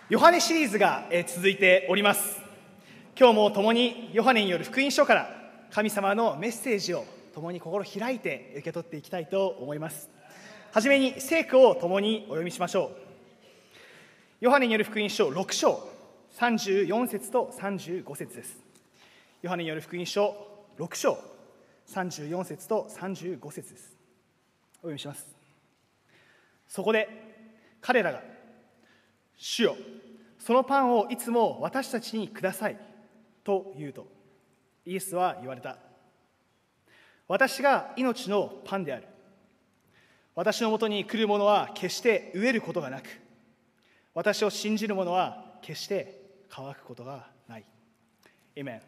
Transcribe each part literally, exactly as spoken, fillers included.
ヨハネシリーズが続いております。今日も共にヨハネによる福音書から神様のメッセージを共に心開いて受け取っていきたいと思います。はじめに聖句を共にお読みしましょう。ヨハネによる福音書ろく章さんじゅうよん節とさんじゅうご節です。ヨハネによる福音書ろく章さんじゅうよん節とさんじゅうご節です。お読みします。そこで彼らが、主よ、そのパンをいつも私たちにくださいと言うと、イエスは言われた。私が命のパンである。私のもとに来る者は決して飢えることがなく、私を信じる者は決して乾くことがない。アーメン。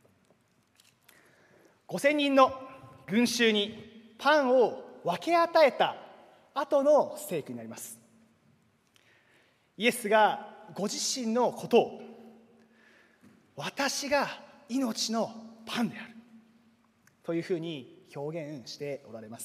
ごせんにんの群衆にパンを分け与えた後の聖句になります。イエスがご自身のことを、私が命のパンであるというふうに表現しておられます。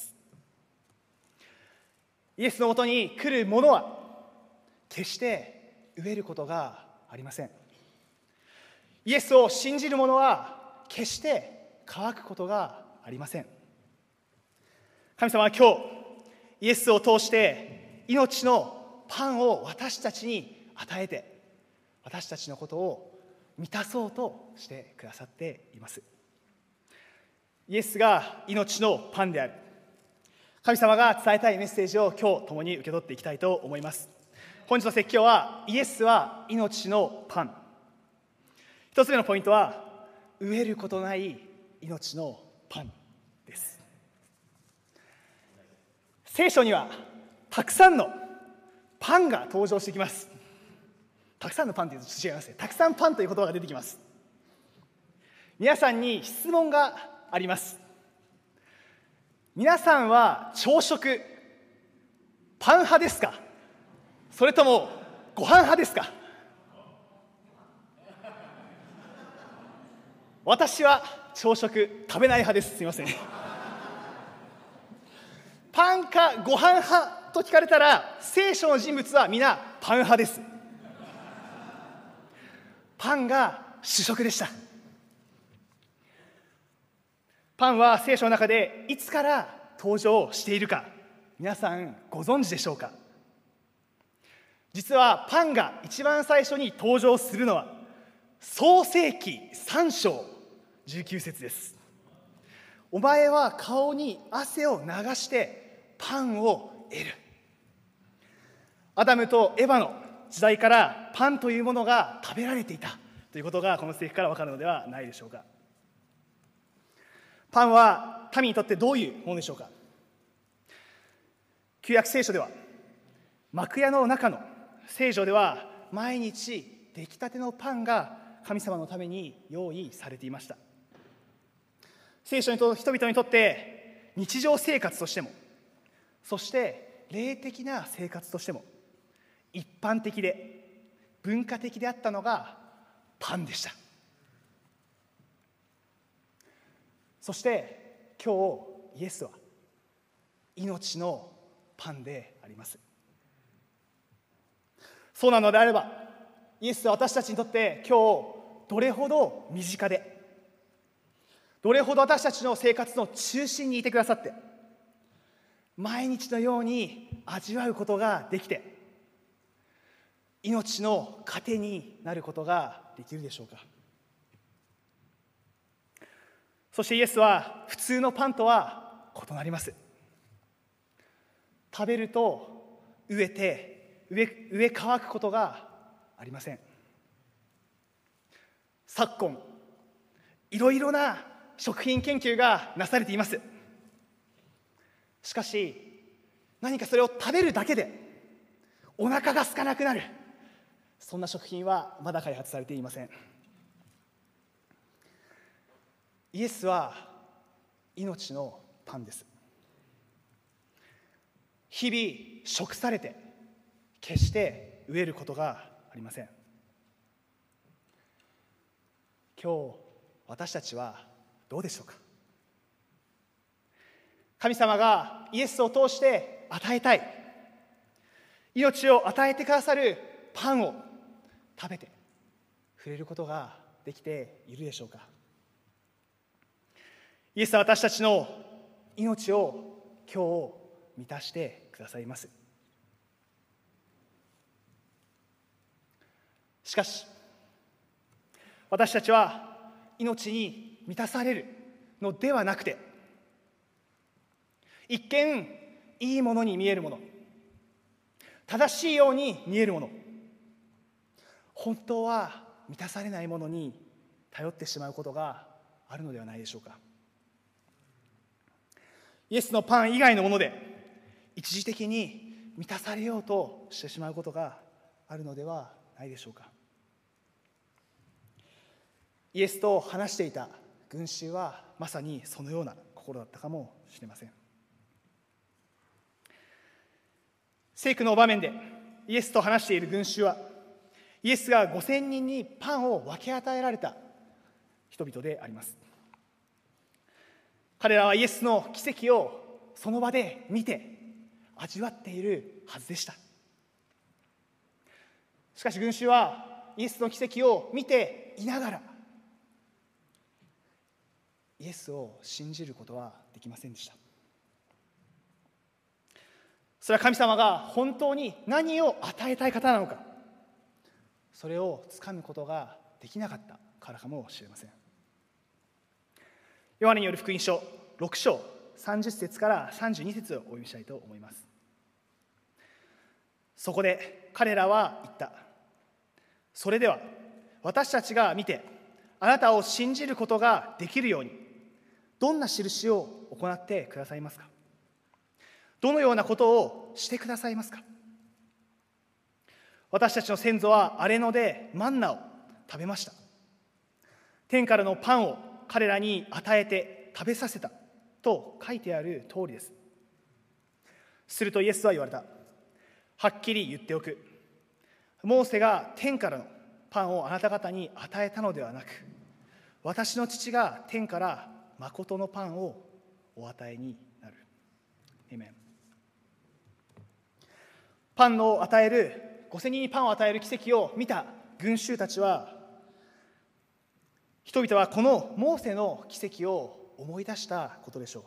イエスのもとに来る者は決して飢えることがありません。イエスを信じる者は決して乾くことがありません。神様は今日イエスを通して命のパンを私たちに与えて、私たちのことを満たそうとしてくださっています。イエスが命のパンである。神様が伝えたいメッセージを今日共に受け取っていきたいと思います。本日の説教は、イエスは命のパン。一つ目のポイントは、飢えることない命のパンです。聖書にはたくさんのパンが登場してきます。たくさんのパンというと違いますね。たくさんパンという言葉が出てきます。皆さんに質問があります。皆さんは朝食パン派ですか、それともご飯派ですか？私は朝食食べない派です。すみません。パンかご飯派と聞かれたら、聖書の人物は皆パン派です。パンが主食でした。パンは聖書の中でいつから登場しているか、皆さんご存知でしょうか？実はパンが一番最初に登場するのは創世記さん章じゅうきゅう節です。お前は顔に汗を流してパンを得る。アダムとエバの時代からパンというものが食べられていたということがこの聖句から分かるのではないでしょうか。パンは民にとってどういうものでしょうか。旧約聖書では幕屋の中の聖所では毎日出来たてのパンが神様のために用意されていました。聖書の人々にとって日常生活としても、そして霊的な生活としても一般的で文化的であったのがパンでした。そして今日イエスは命のパンであります。そうなのであれば、イエスは私たちにとって今日どれほど身近で、どれほど私たちの生活の中心にいてくださって、毎日のように味わうことができて、命の糧になることができるでしょうか。そしてイエスは普通のパンとは異なります。食べると飢えて飢え、飢え乾くことがありません。昨今いろいろな食品研究がなされています。しかし何かそれを食べるだけでお腹が空かなくなる、そんな食品はまだ開発されていません。イエスは命のパンです。日々食されて決して飢えることがありません。今日私たちはどうでしょうか。神様がイエスを通して与えたい、命を与えてくださるパンを食べて触れることができているでしょうか。イエスは私たちの命を今日満たしてくださいます。しかし私たちは命に満たされるのではなくて、一見いいものに見えるもの、正しいように見えるもの、本当は満たされないものに頼ってしまうことがあるのではないでしょうか。イエスのパン以外のもので一時的に満たされようとしてしまうことがあるのではないでしょうか。イエスと話していた群衆はまさにそのような心だったかもしれません。聖句の場面でイエスと話している群衆は、イエスがごせんにんにパンを分け与えられた人々であります。彼らはイエスの奇跡をその場で見て味わっているはずでした。しかし群衆はイエスの奇跡を見ていながらイエスを信じることはできませんでした。それは神様が本当に何を与えたい方なのか、それをつかむことができなかったからかもしれません。ヨハネによる福音書ろく章さんじゅっ節からさんじゅうに節をお読みしたいと思います。そこで彼らは言った。それでは私たちが見てあなたを信じることができるように、どんな印を行ってくださいますか。どのようなことをしてくださいますか。私たちの先祖は荒れ野でマンナを食べました。天からのパンを彼らに与えて食べさせたと書いてある通りです。するとイエスは言われた。はっきり言っておく。モーセが天からのパンをあなた方に与えたのではなく、私の父が天から誠のパンをお与えになる。アーメン。パンを与える、ごせんにんにパンを与える奇跡を見た群衆たちは、人々はこのモーセの奇跡を思い出したことでしょう。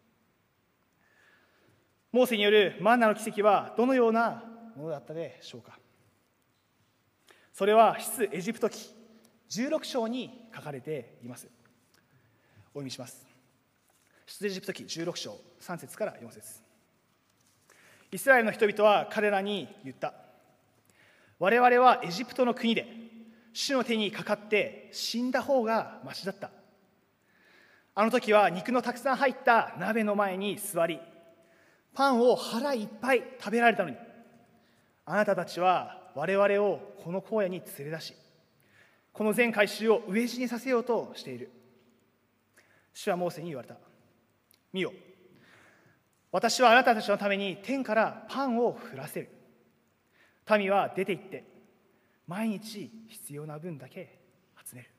モーセによるマンナの奇跡はどのようなものだったでしょうか。それは出エジプト記じゅうろく章に書かれています。お読みします。出エジプト記じゅうろく章さん節からよん節。イスラエルの人々は彼らに言った。我々はエジプトの国で主の手にかかって死んだ方がましだった。あの時は肉のたくさん入った鍋の前に座り、パンを腹いっぱい食べられたのに、あなたたちは我々をこの荒野に連れ出し、この全改宗を飢え死にさせようとしている。主はモーセに言われた。見よ、私はあなたたちのために天からパンを降らせる。民は出て行って毎日必要な分だけ集める。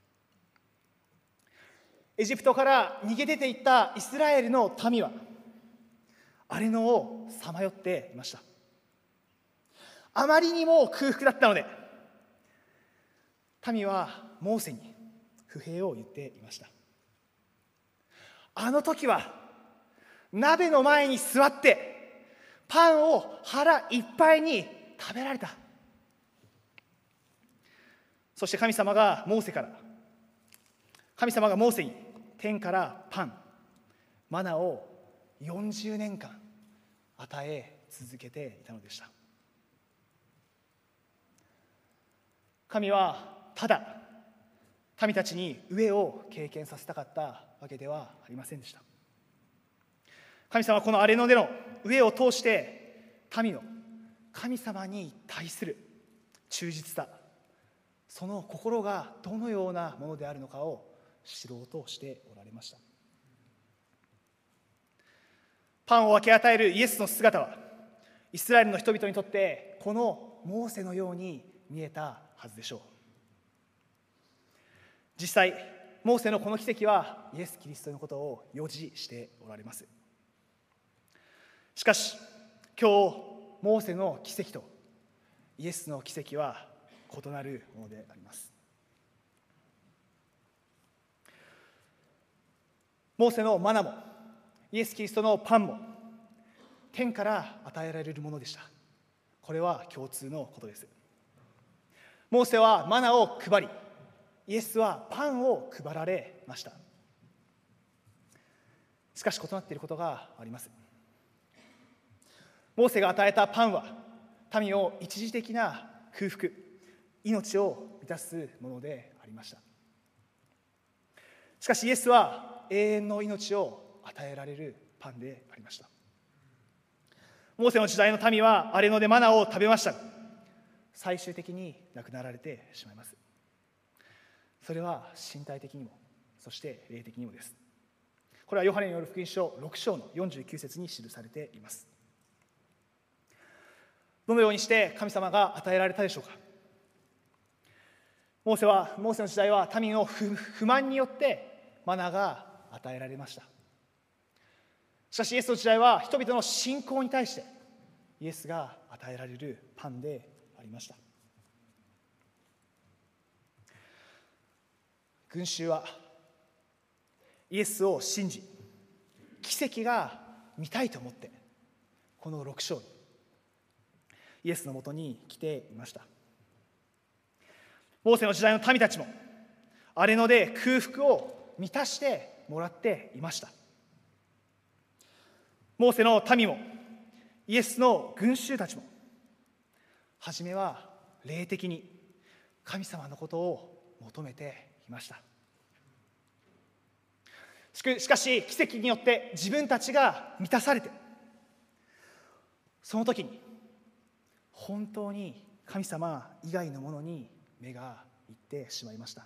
エジプトから逃げ出ていったイスラエルの民は荒れ野をさまよっていました。あまりにも空腹だったので、民はモーセに不平を言っていました。あの時は鍋の前に座ってパンを腹いっぱいに食べられた。そして神様がモーセから神様がモーセに天からパンマナをよんじゅうねんかん与え続けていたのでした。神はただ民たちに飢えを経験させたかったわけではありませんでした。神様はこの荒れ野での飢えを通して民の神様に対する忠実さ、その心がどのようなものであるのかを知ろうとしておられました。パンを分け与えるイエスの姿はイスラエルの人々にとってこのモーセのように見えたはずでしょう。実際モーセのこの奇跡はイエス・キリストのことを予示しておられます。しかし今日モーセの奇跡とイエスの奇跡は異なるものであります。モーセのマナもイエス・キリストのパンも天から与えられるものでした。これは共通のことです。モーセはマナを配り、イエスはパンを配られました。しかし異なっていることがあります。モーセが与えたパンは民を一時的な空腹、命を満たすものでありました。しかしイエスは永遠の命を与えられるパンでありました。モーセの時代の民は荒れ野でマナを食べましたが、最終的に亡くなられてしまいます。それは身体的にも、そして霊的にもです。これはヨハネによる福音書ろく章のよんじゅうきゅう節に記されています。どのようにして神様が与えられたでしょうか。モーセはモーセの時代は民の不、不満によってマナが与えられました。しかしイエスの時代は人々の信仰に対してイエスが与えられるパンでありました。群衆はイエスを信じ、奇跡が見たいと思ってこのろく章にイエスのもとに来ていました。モーセの時代の民たちも荒れ野で空腹を満たしてもらっていました。モーセの民もイエスの群衆たちも初めは霊的に神様のことを求めていました。しかし奇跡によって自分たちが満たされて、その時に本当に神様以外のものに目がいってしまいました。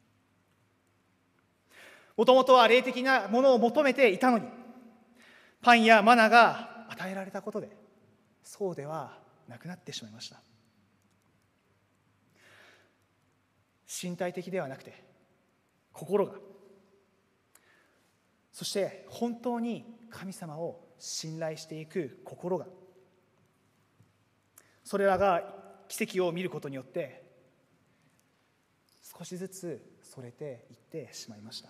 もともとは霊的なものを求めていたのに、パンやマナが与えられたことでそうではなくなってしまいました。身体的ではなくて心が、そして本当に神様を信頼していく心が、それらが奇跡を見ることによって少しずつそれていってしまいました。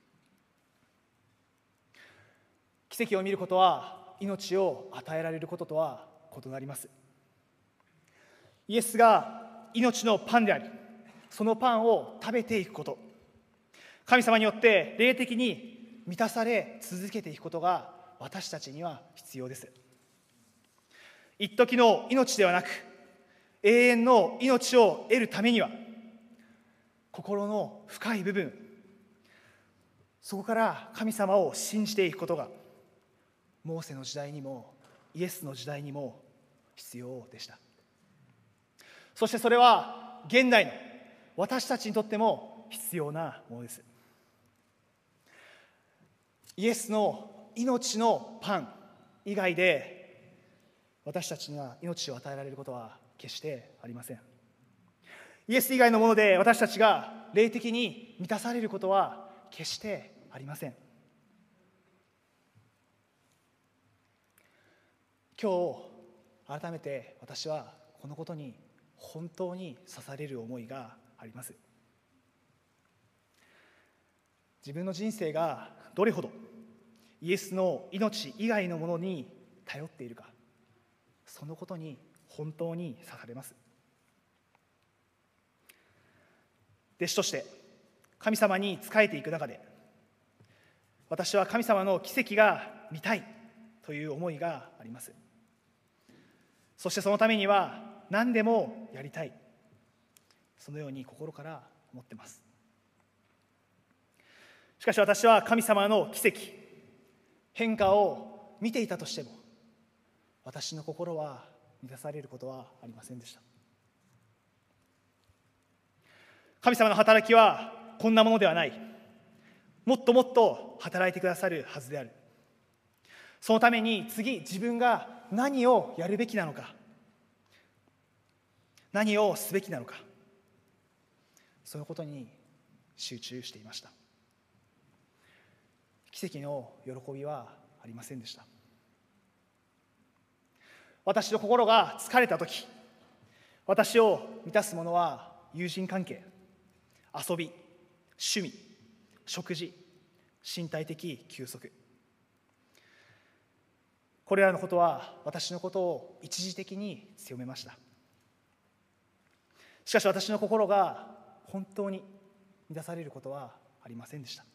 奇跡を見ることは命を与えられることとは異なります。イエスが命のパンであり、そのパンを食べていくこと、神様によって霊的に満たされ続けていくことが私たちには必要です。一時の命ではなく永遠の命を得るためには、心の深い部分、そこから神様を信じていくことがモーセの時代にもイエスの時代にも必要でした。そしてそれは現代の私たちにとっても必要なものです。イエスの命のパン以外で私たちには命を与えられることは決してありません。イエス以外のもので私たちが霊的に満たされることは決してありません。今日改めて私はこのことに本当に刺される思いがあります。自分の人生がどれほどイエスの命以外のものに頼っているか、そのことに本当に刺されます。弟子として神様に仕えていく中で、私は神様の奇跡が見たいという思いがあります。そしてそのためには何でもやりたい、そのように心から思っています。しかし私は神様の奇跡、変化を見ていたとしても、私の心は満たされることはありませんでした。神様の働きはこんなものではない。もっともっと働いてくださるはずである。そのために次自分が何をやるべきなのか、何をすべきなのか、そのことに集中していました。奇跡の喜びはありませんでした。私の心が疲れたとき、 私を満たすものは友人関係、遊び、趣味、食事、身体的休息。これらのことは私のことを一時的に強めました。しかし私の心が本当に満たされることはありませんでした。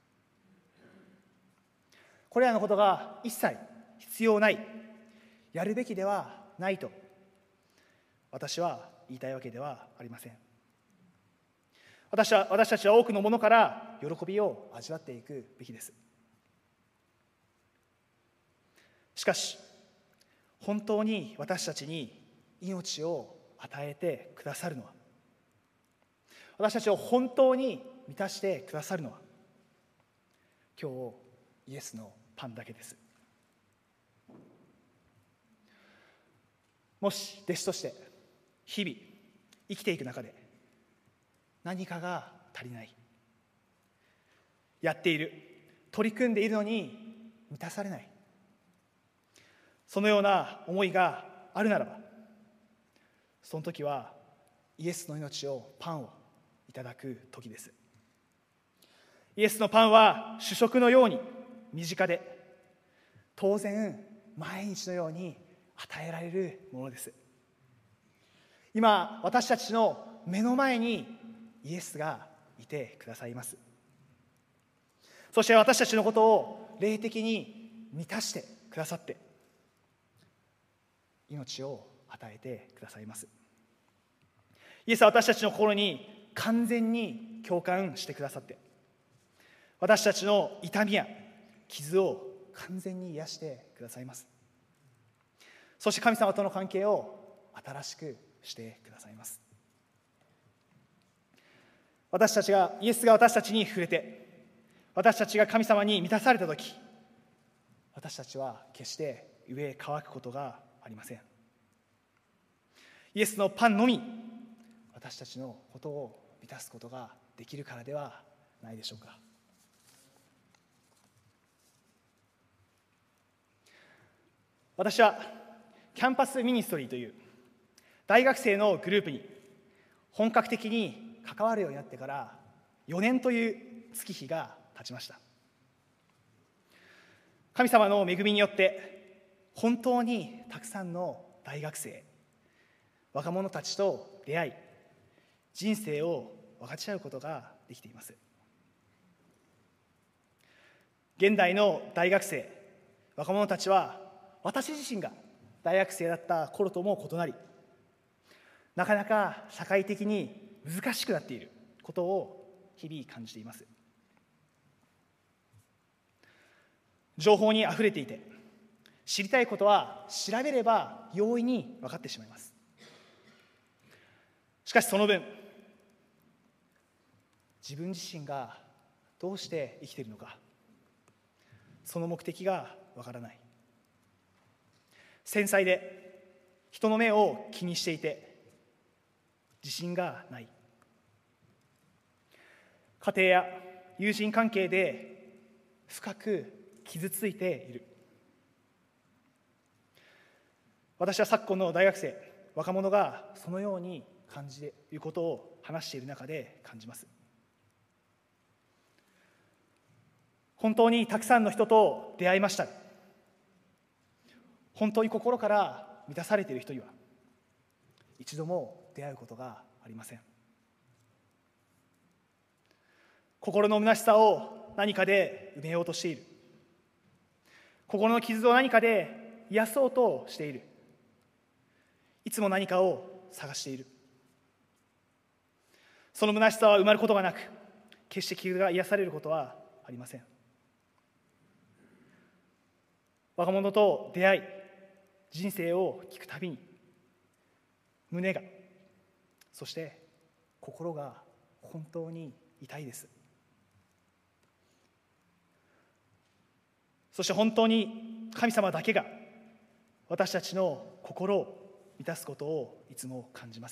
これらのことが一切必要ない、やるべきではないと私は言いたいわけではありません。私は私たちは多くのものから喜びを味わっていくべきです。しかし本当に私たちに命を与えてくださるのは、私たちを本当に満たしてくださるのは、今日イエスのパンだけです。もし弟子として日々生きていく中で何かが足りない、やっている、取り組んでいるのに満たされない、そのような思いがあるならば、その時はイエスの命を、パンをいただく時です。イエスのパンは主食のように身近で、当然毎日のように与えられるものです。今私たちの目の前にイエスがいてくださいます。そして私たちのことを霊的に満たしてくださって、命を与えてくださいます。イエスは私たちの心に完全に共感してくださって、私たちの痛みや傷を完全に癒してくださいます。そして神様との関係を新しくしてくださいます。私たちが、イエスが私たちに触れて、私たちが神様に満たされたとき、私たちは決して飢え乾くことがありません。イエスのパンのみ私たちのことを満たすことができるからではないでしょうか。私はキャンパスミニストリーという大学生のグループに本格的に関わるようになってからよねんという月日が経ちました。神様の恵みによって本当にたくさんの大学生、若者たちと出会い、人生を分かち合うことができています。現代の大学生、若者たちは私自身が大学生だった頃とも異なり、なかなか社会的に難しくなっていることを日々感じています。情報にあふれていて、知りたいことは調べれば容易に分かってしまいます。しかしその分、自分自身がどうして生きているのか、その目的が分からない。繊細で人の目を気にしていて自信がない。家庭や友人関係で深く傷ついている。私は昨今の大学生、若者がそのように感じていることを話している中で感じます。本当にたくさんの人と出会いました。本当に心から満たされている人には一度も出会うことがありません。心の虚しさを何かで埋めようとしている。心の傷を何かで癒そうとしている。いつも何かを探している。その虚しさは埋まることがなく、決して傷が癒されることはありません。若者と出会い、人生を聞くたびに胸が、そして心が本当に痛いです。そして本当に神様だけが私たちの心を満たすことをいつも感じます。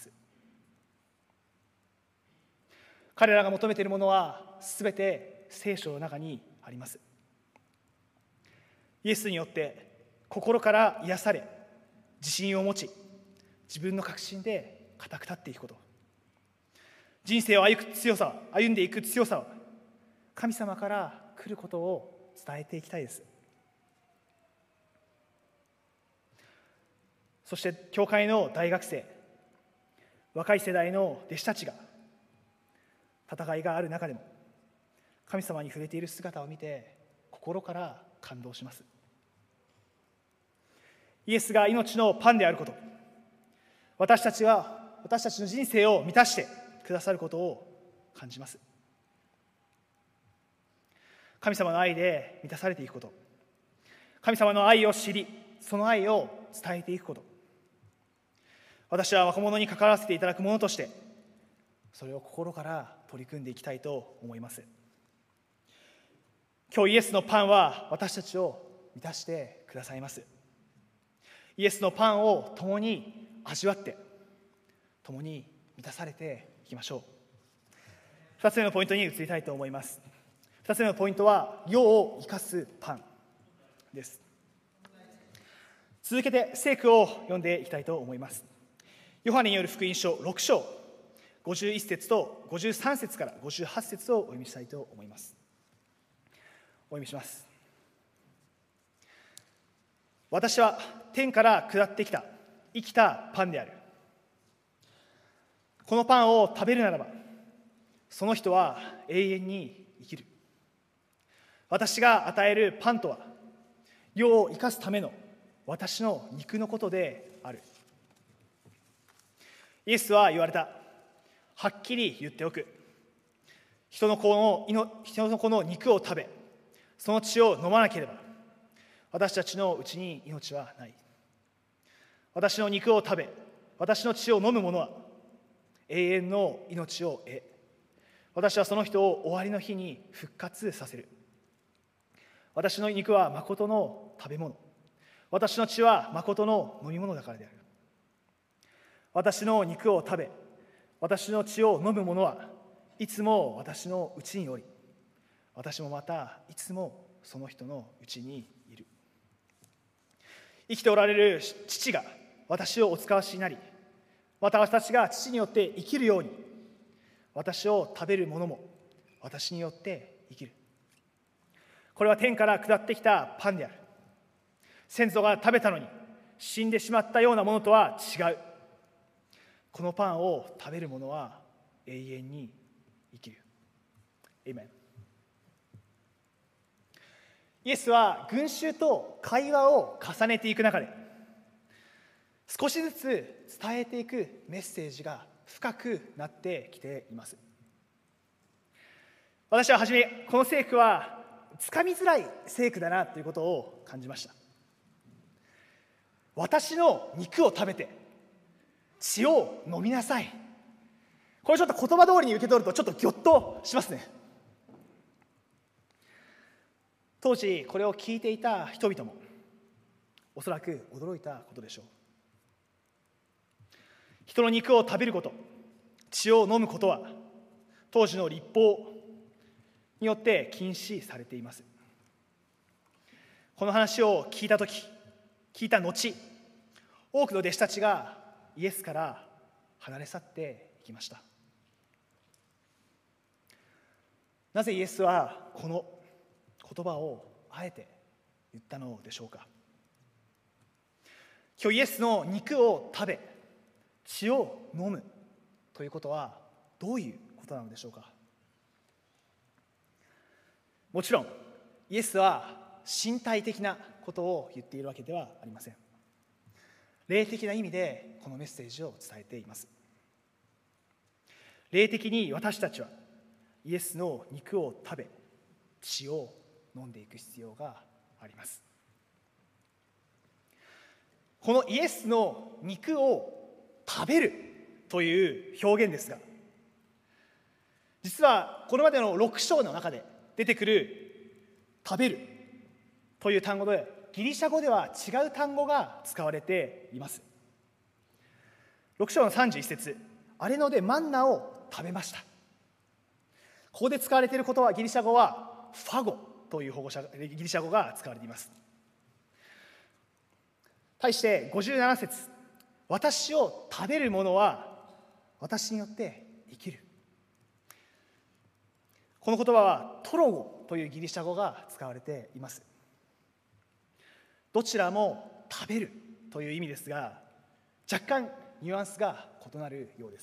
彼らが求めているものはすべて聖書の中にあります。イエスによって心から癒され、自信を持ち、自分の確信で固く立っていくこと、人生を歩く強さ歩んでいく強さは神様から来ることを伝えていきたいです。そして教会の大学生、若い世代の弟子たちが戦いがある中でも神様に触れている姿を見て心から感動します。イエスが命のパンであること、私たちは私たちの人生を満たしてくださることを感じます。神様の愛で満たされていくこと、神様の愛を知り、その愛を伝えていくこと、私は若者に関わらせていただくものとしてそれを心から取り組んでいきたいと思います。今日イエスのパンは私たちを満たしてくださいます。イエスのパンを共に味わって共に満たされていきましょう。ふたつめのポイントに移りたいと思います。ふたつめのポイントは世を生かすパンです。続けて聖句を読んでいきたいと思います。ヨハネによる福音書ろく章ごじゅういち節とごじゅうさん節からごじゅうはち節をお読みしたいと思います。お読みします。私は天から下ってきた生きたパンである。このパンを食べるならばその人は永遠に生きる。私が与えるパンとは世を生かすための私の肉のことである。イエスは言われた。はっきり言っておく。人の子の、人の子の肉を食べその血を飲まなければ私たちのうちに命はない。私の肉を食べ私の血を飲む者は永遠の命を得、私はその人を終わりの日に復活させる。私の肉は誠の食べ物、私の血は誠の飲み物だからである。私の肉を食べ私の血を飲む者はいつも私のうちにおり、私もまたいつもその人のうちにいる。生きておられる父が私をお使わしになり、また私たちが父によって生きるように、私を食べる者も私によって生きる。これは天から下ってきたパンである。先祖が食べたのに死んでしまったようなものとは違う。このパンを食べる者は永遠に生きる。アーメン。イエスは群衆と会話を重ねていく中で少しずつ伝えていくメッセージが深くなってきています。私ははじめこの聖句はつかみづらい聖句だなということを感じました。私の肉を食べて血を飲みなさい。これちょっと言葉通りに受け取るとちょっとギョッとしますね。当時これを聞いていた人々もおそらく驚いたことでしょう。人の肉を食べること、血を飲むことは当時の律法によって禁止されています。この話を聞いたとき、聞いた後、多くの弟子たちがイエスから離れ去っていきました。なぜイエスはこの言葉をあえて言ったのでしょうか。今日イエスの肉を食べ血を飲むということはどういうことなのでしょうか。もちろんイエスは身体的なことを言っているわけではありません。霊的な意味でこのメッセージを伝えています。霊的に私たちはイエスの肉を食べ血を飲んでいく必要があります。このイエスの肉を食べるという表現ですが、実はこれまでのろく章の中で出てくる食べるという単語でギリシャ語では違う単語が使われています。ろく章のさんじゅういち節、あれのでマンナを食べました。ここで使われていることはギリシャ語はファゴという保護者ギリシャ語が使われています。対してごじゅうなな節、私を食べる者は私によって生きる。この言葉はトロゴというギリシャ語が使われています。どちらも食べるという意味ですが、若干ニュアンスが異なるようです。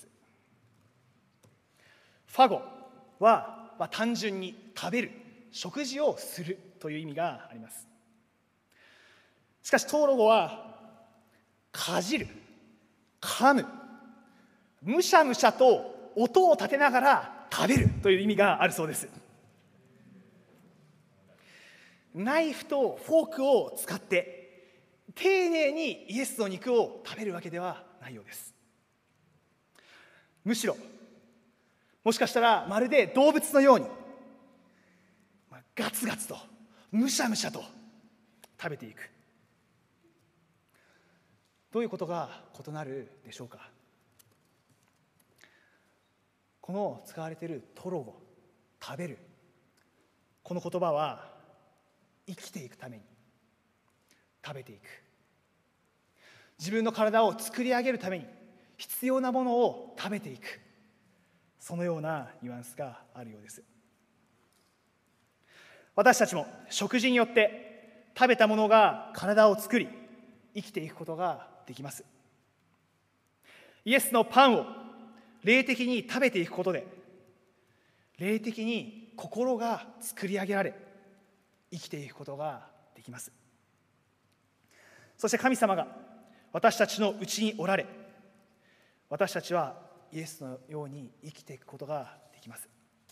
ファゴは、まあ、単純に食べる、食事をするという意味があります。しかしトロゴはかじる、噛む、むしゃむしゃと音を立てながら食べるという意味があるそうです。ナイフとフォークを使って丁寧にイエスの肉を食べるわけではないようです。むしろもしかしたらまるで動物のようにガツガツとむしゃむしゃと食べていく。どういうことが異なるでしょうか。この使われているトロゴ、食べる、この言葉は生きていくために食べていく、自分の体を作り上げるために必要なものを食べていく、そのようなニュアンスがあるようです。私たちも食事によって食べたものが体を作り生きていくことができます。イエスのパンを霊的に食べていくことで、霊的に心が作り上げられ生きていくことができます。そして神様が私たちのうちにおられ、私たちはイエスのように生きていくことができます。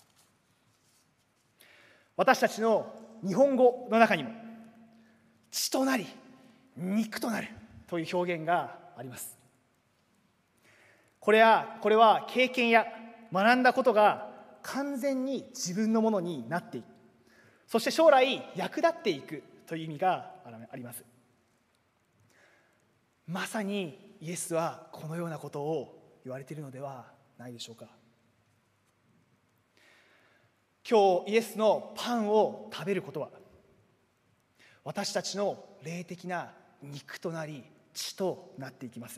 私たちの日本語の中にも血となり肉となるという表現があります。これは、これは経験や学んだことが完全に自分のものになっていく、そして将来役立っていくという意味があります。まさにイエスはこのようなことを言われているのではないでしょうか。今日イエスのパンを食べることは、私たちの霊的な肉となり血となっていきます。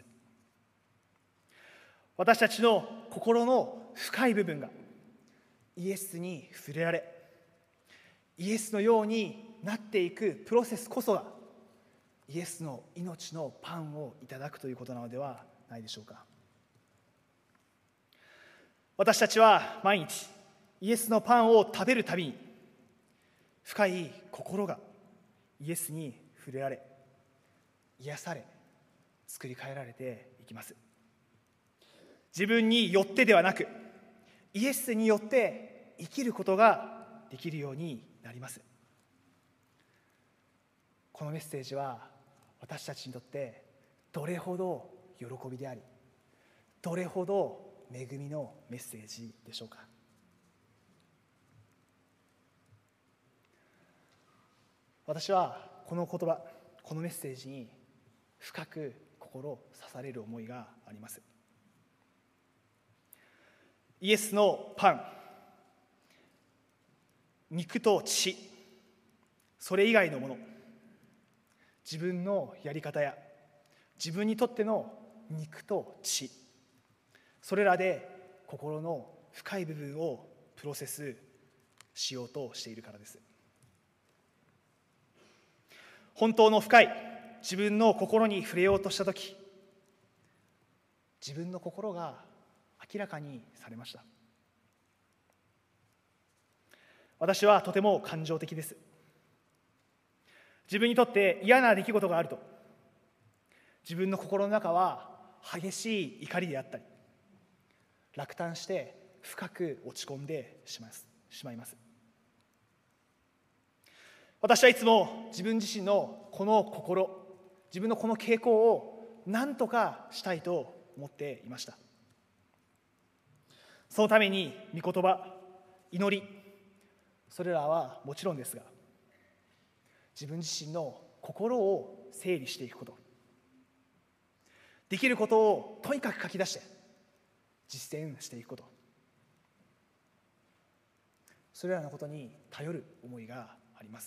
私たちの心の深い部分がイエスに触れられ、イエスのようになっていくプロセスこそがイエスの命のパンをいただくということなのではないでしょうか。私たちは毎日イエスのパンを食べるたびに深い心がイエスに触れられ、癒され、作り変えられていきます。自分によってではなくイエスによって生きることができるようになります。このメッセージは私たちにとってどれほど喜びであり、どれほど恵みのメッセージでしょうか。私はこの言葉、このメッセージに深く心を刺される思いがあります。イエスのパン、肉と血、それ以外のもの、自分のやり方や自分にとっての肉と血、それらで心の深い部分をプロセスしようとしているからです。本当の深い自分の心に触れようとしたとき、自分の心が明らかにされました。私はとても感情的です。自分にとって嫌な出来事があると、自分の心の中は激しい怒りであったり、落胆して深く落ち込んでしまいます。しまいます私はいつも自分自身のこの心、自分のこの傾向を何とかしたいと思っていました。そのために御言葉、祈り、それらはもちろんですが、自分自身の心を整理していくこと、できることをとにかく書き出して実践していくこと、それらのことに頼る思いがあります。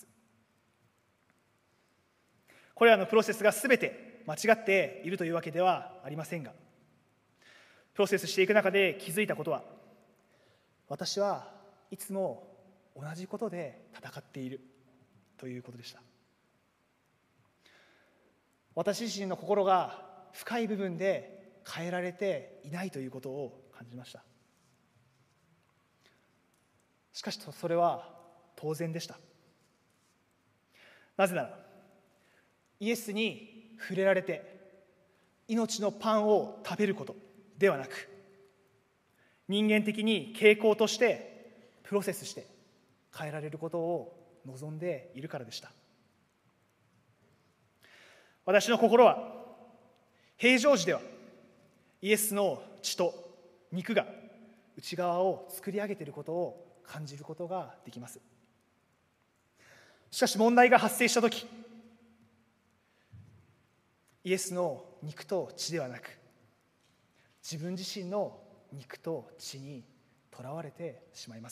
これらのプロセスが全て間違っているというわけではありませんが、 プロセスしていく中で気づいたことは、私はいつも同じことで戦っているということでした。私自身の心が深い部分で変えられていないということを感じました。しかしそれは当然でした。なぜならイエスに触れられて命のパンを食べることではなく、人間的に傾向としてプロセスして変えられることを望んでいるからでした。私の心は平常時ではイエスの血と肉が内側を作り上げていることを感じることができます。しかし問題が発生したとき、イエスの肉と血ではなく、自分自身の肉と血にとらわれてしまいます。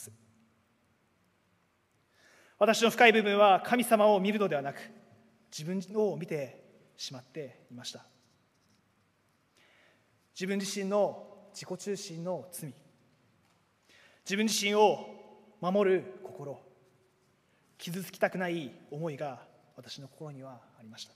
私の深い部分は神様を見るのではなく、自分を見てしまっていました。自分自身の自己中心の罪、自分自身を守る心、傷つきたくない思いが私の心にはありました。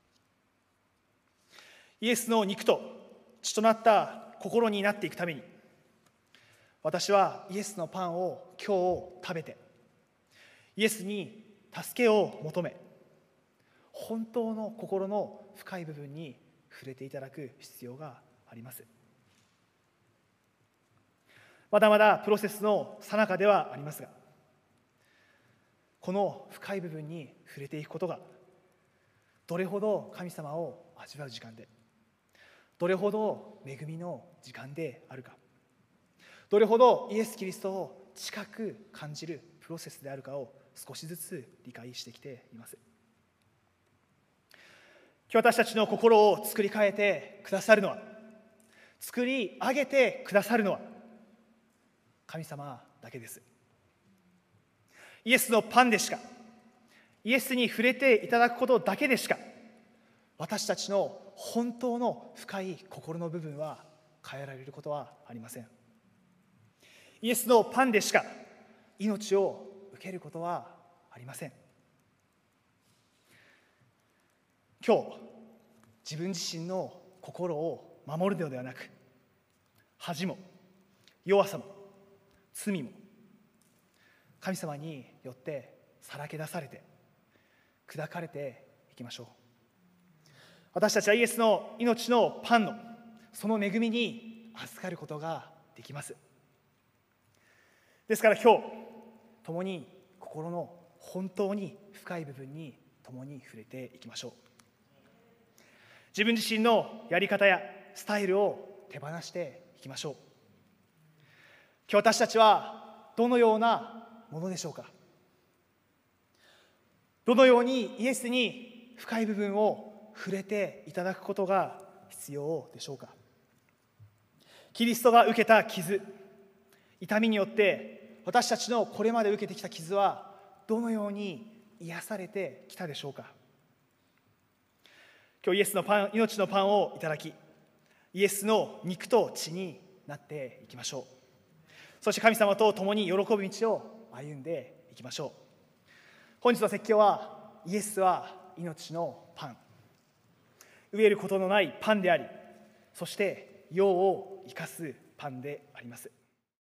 イエスの肉と血となった心になっていくために、私はイエスのパンを今日食べて、イエスに助けを求め、本当の心の深い部分に触れていただく必要があります。まだまだプロセスの最中ではありますが、この深い部分に触れていくことがどれほど神様を味わう時間で、どれほど恵みの時間であるか、どれほどイエス・キリストを近く感じるプロセスであるかを少しずつ理解してきています。今日私たちの心を作り変えてくださるのは、作り上げてくださるのは神様だけです。イエスのパンでしか、イエスに触れていただくことだけでしか、私たちの本当の深い心の部分は変えられることはありません。イエスのパンでしか命を受けることはありません。今日、自分自身の心を守るのではなく、恥も弱さも罪も神様によってさらけ出されて砕かれていきましょう。私たちはイエスの命のパンのその恵みに預かることができます。ですから今日、共に心の本当に深い部分に共に触れていきましょう。自分自身のやり方やスタイルを手放していきましょう。今日私たちはどのようなものでしょうか。どのようにイエスに深い部分を触れていただくことが必要でしょうか。キリストが受けた傷、痛みによって私たちのこれまで受けてきた傷はどのように癒されてきたでしょうか。今日イエスのパン、命のパンをいただき、イエスの肉と血になっていきましょう。そして神様と共に喜ぶ道を歩んでいきましょう。本日の説教は、イエスは命のパン、飢えることのないパンであり、そして世を生かすパンであります。